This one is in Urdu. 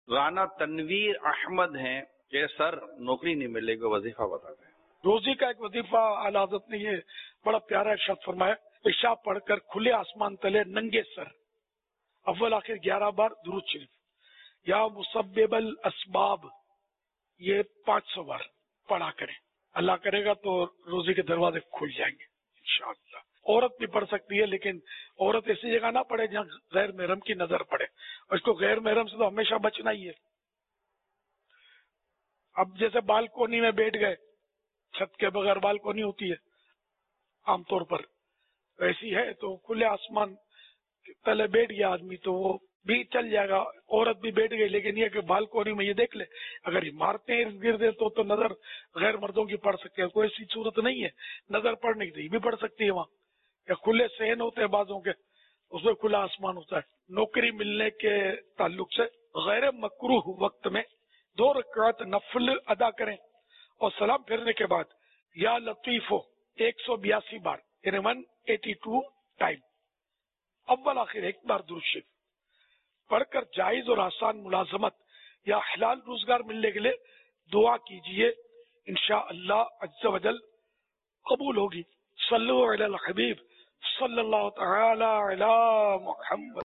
رانا تنویر احمد ہیں کہ سر نوکری نہیں ملے گی، وظیفہ بتا دیں۔ روزی کا ایک وظیفہ اعلی حضرت نے یہ بڑا پیارا ارشاد فرمایا، عشاء پڑھ کر کھلے آسمان تلے ننگے سر اول آخر 11 بار درود شریف، یا مسبب الاسباب یہ 500 بار پڑھا کریں، اللہ کرے گا تو روزی کے دروازے کھل جائیں گے انشاءاللہ۔ عورت بھی پڑھ سکتی ہے، لیکن عورت ایسی جگہ نہ پڑھے جہاں غیر محرم کی نظر پڑے، اور اس کو غیر محرم سے تو ہمیشہ بچنا ہی ہے۔ اب جیسے بالکونی میں بیٹھ گئے، چھت کے بغیر بالکونی ہوتی ہے عام طور پر، ایسی ہے تو کھلے آسمان کے تلے بیٹھ گیا آدمی تو وہ بھی چل جائے گا، عورت بھی بیٹھ گئی، لیکن یہ کہ بالکونی میں یہ دیکھ لے اگر عمارتیں ارد گرد ہے تو نظر غیر مردوں کی پڑ سکتی ہے، کوئی ایسی صورت نہیں ہے نظر پڑنے کی، بھی پڑ سکتی ہے وہاں، یا کھلے صحن ہوتے ہیں بعضوں کے اس میں کھلا آسمان ہوتا ہے۔ نوکری ملنے کے تعلق سے غیر مکروہ وقت میں 2 رکعت نفل ادا کریں اور سلام پھرنے کے بعد یا لطیفو 182 بار یعنی 182 ٹائم اول آخر 1 بار درود شریف پڑھ کر جائز اور آسان ملازمت یا حلال روزگار ملنے کے لیے دعا کیجئے، انشاءاللہ عز و جل قبول ہوگی۔ صلو علی الحبیب صلی اللہ تعالی علی محمد۔